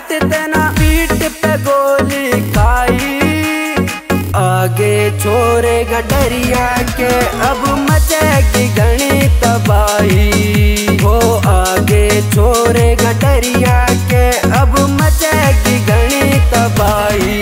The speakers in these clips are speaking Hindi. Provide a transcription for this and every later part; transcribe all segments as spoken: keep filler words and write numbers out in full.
हटते ना पीठ पे गोली खाई। आगे छोरे गडरिया के अब मचेगी घनी तबाही। हो आगे छोरे गडरिया के अब मचेगी घनी तबाही।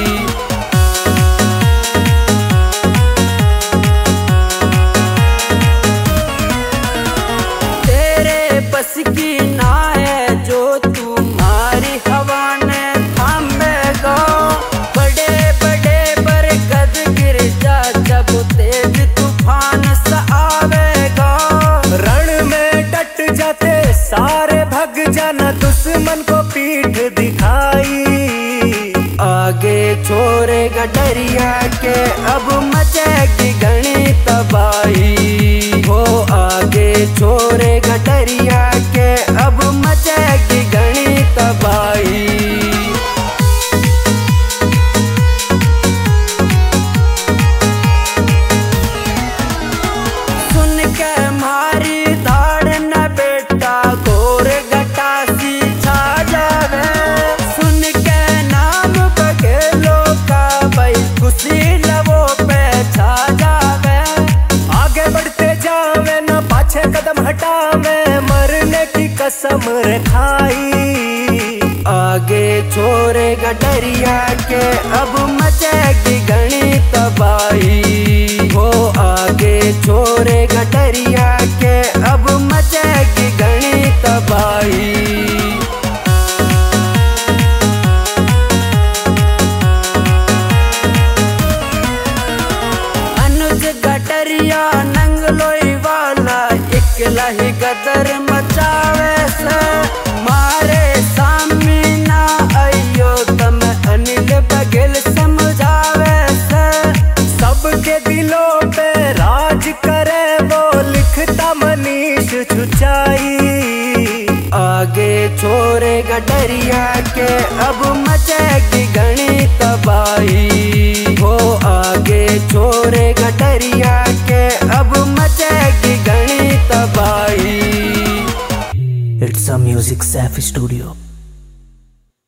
बस की ना है जो तुम्हारी हवा ने थामेगा। बड़े बड़े बरगद गिर जा जब तेज तूफान सा आवेगा। रण में डट जाते सारे भग जाना दुश्मन को पीठ दिखाई। आगे छोरे गडरिया के अब मचेगी घनी तबाही। हो आगे छोरे गडरिया के अब मचेगी घनी तबाही। सुन के मारी धाड़ न बेटा घोर गटासी छा जावे। सुन के नाम बघेलो का भाई खुशी लवो पे छा जावे। आगे बढ़ते जावे न पाछे कदम हटावे मरने की कसम रखाई। आगे छोरे गडरिया के अब मचेगी घनी तबाही। हो आगे छोरे गडरिया के अब मचेगी घनी तबाही। अनुज गडरिया नंगलोई वाला इकला ही गदर मचावे से। मारे सामी ना आइयो तम अनिल बघेल समझावे से। सबके दिलों पे राज करे वो लिखता मनीष छुचाई। आगे छोरे गडरिया के अब मचेगी घनी तबाही। हो आगे छोरे गडरिया के अब मचेगी घनी तबाही। It's a Music Safi Studio.